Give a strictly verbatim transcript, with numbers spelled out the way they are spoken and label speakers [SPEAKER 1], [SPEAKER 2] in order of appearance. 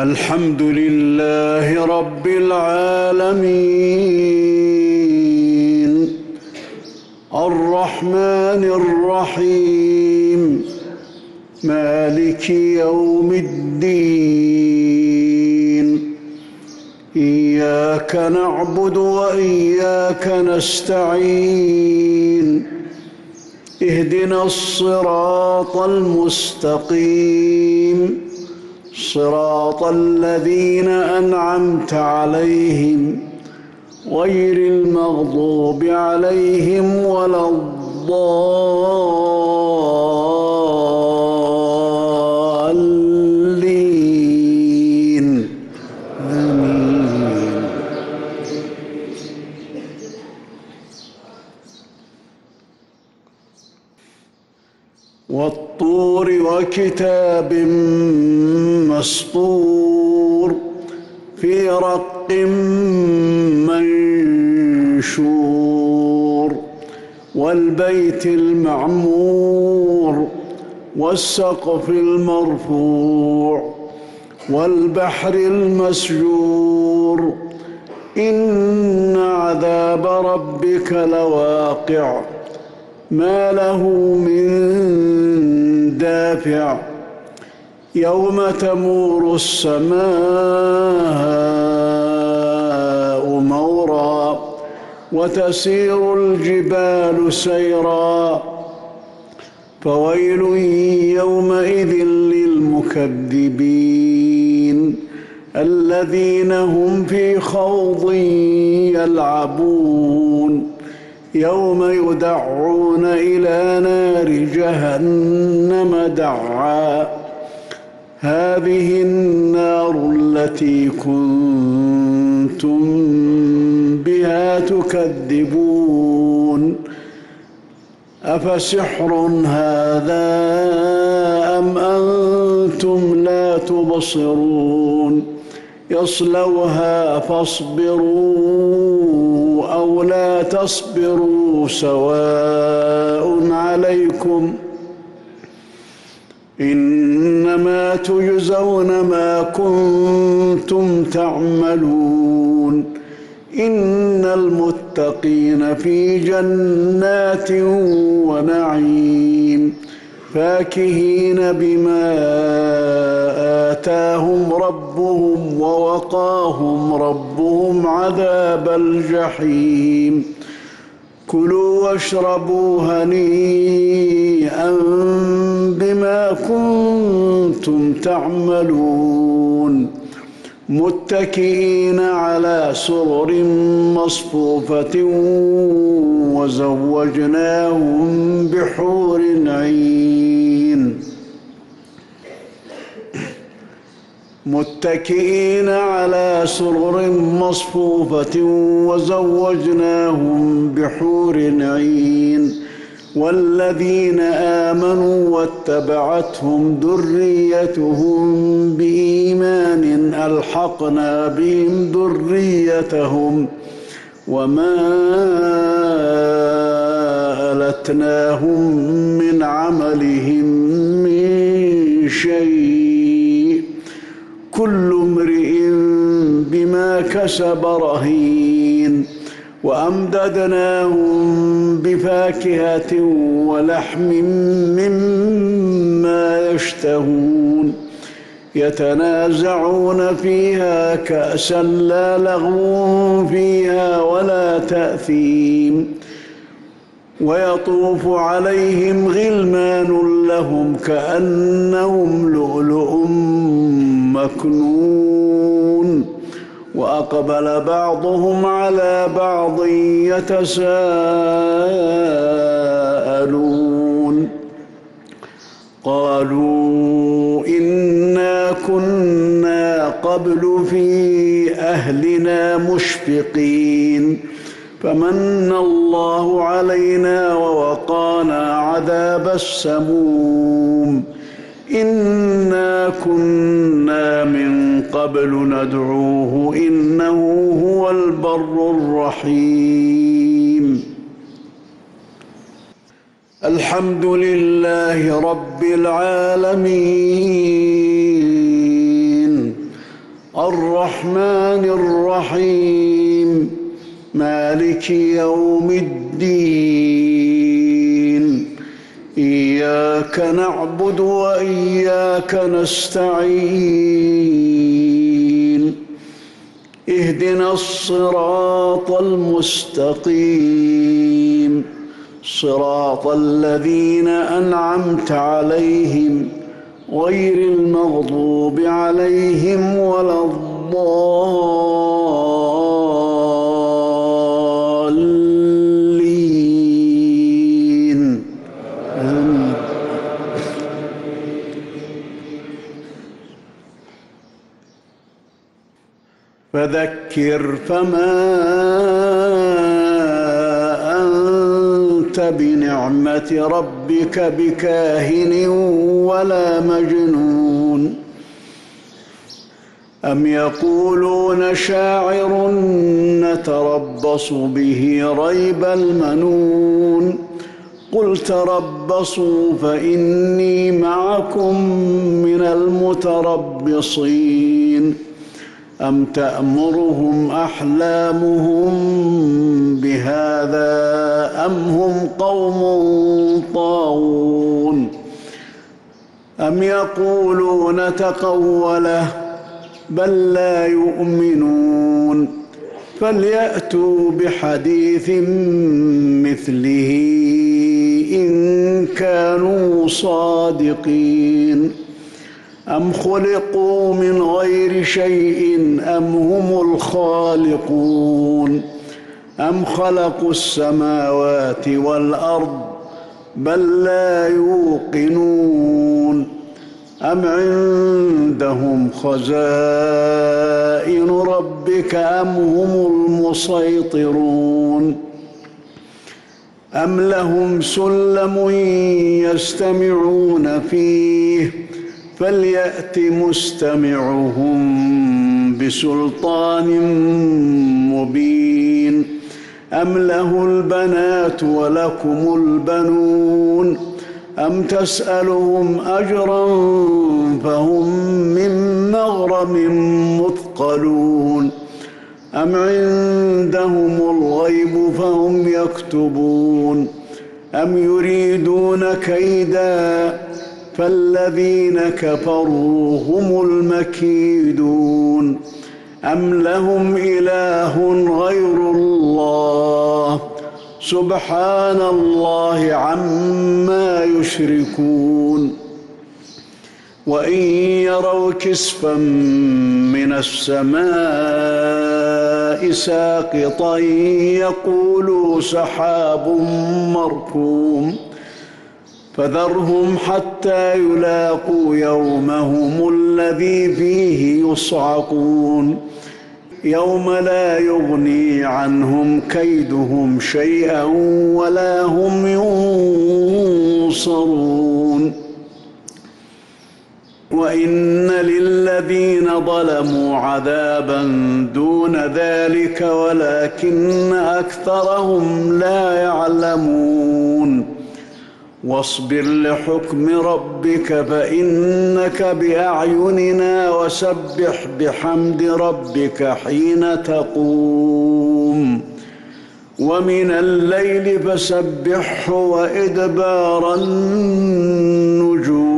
[SPEAKER 1] الحمد لله رب العالمين الرحمن الرحيم مالك يوم الدين إياك نعبد وإياك نستعين اهدنا الصراط المستقيم صراط الذين أنعمت عليهم غير المغضوب عليهم ولا الضالين آمين. والطور وكتاب مسطور في رق منشور والبيت المعمور والسقف المرفوع والبحر المسجور إن عذاب ربك لواقع ما له من دافع يوم تمور السماء مورا وتسير الجبال سيرا فويل يومئذ للمكذبين الذين هم في خوض يلعبون يوم يدعون إلى نار جهنم دعا هذه النار التي كنتم بها تكذبون أفسحر هذا أم أنتم لا تبصرون يصلوها فاصبروا أو لا تصبروا سواء عليكم إنما تجزون ما كنتم تعملون إن المتقين في جنات ونعيم فاكهين بما آتاهم ربهم ووقاهم ربهم عذاب الجحيم كلوا واشربوا هنيئا بما كنتم تعملون متكئين على سرر مصفوفة وزوجناهم بحور عين متكئين على سرر مصفوفة وزوجناهم بحور عين والذين آمنوا واتبعتهم ذريتهم بإيمان ألحقنا بهم ذريتهم وما ألتناهم من عملهم من شيء كل امرئ بما كسب رهين وأمددناهم بفاكهة ولحم مما يشتهون يتنازعون فيها كأسا لا لغو فيها ولا تأثيم ويطوف عليهم غلمان لهم كأنهم لؤلؤ مكنون وأقبل بعضهم على بعض يتساءلون قالوا إنا كنا قبل في أهلنا مشفقين فمن الله علينا ووقانا عذاب السموم إنا كنا من قبل ندعوه إنه هو البر الرحيم الحمد لله رب العالمين الرحمن الرحيم مالك يوم الدين إياك نعبد وإياك نستعين اهدنا الصراط المستقيم صراط الذين أنعمت عليهم غير المغضوب عليهم ولا الضالين آمين. فذكر فما أنت بنعمة ربك بكاهن ولا مجنون أم يقولون شاعر نتربص به ريب المنون قل تربصوا فإني معكم من المتربصين أم تأمرهم أحلامهم بهذا أم هم قوم طاغون أم يقولون تقوله بل لا يؤمنون فليأتوا بحديث مثله إن كانوا صادقين أم خلقوا من غير شيء أم هم الخالقون أم خلقوا السماوات والأرض بل لا يوقنون أم عندهم خزائن ربك أم هم المسيطرون أم لهم سلم يستمعون فيه فليأت مستمعهم بسلطان مبين أم له البنات ولكم البنون أم تسألهم أجرا فهم من مغرم مثقلون أم عندهم الغيب فهم يكتبون أم يريدون كيدا فالذين كفروا هم المكيدون أم لهم إله غير الله سبحان الله عما يشركون وإن يروا كسفا من السماء ساقطا يقولوا سحاب مركوم فذرهم حتى يلاقوا يومهم الذي فيه يصعقون يوم لا يغني عنهم كيدهم شيئا ولا هم ينصرون وإن للذين ظلموا عذابا دون ذلك ولكن أكثرهم لا يعلمون واصبر لحكم ربك فإنك بأعيننا وسبح بحمد ربك حين تقوم ومن الليل فسبحه وإدبار النجوم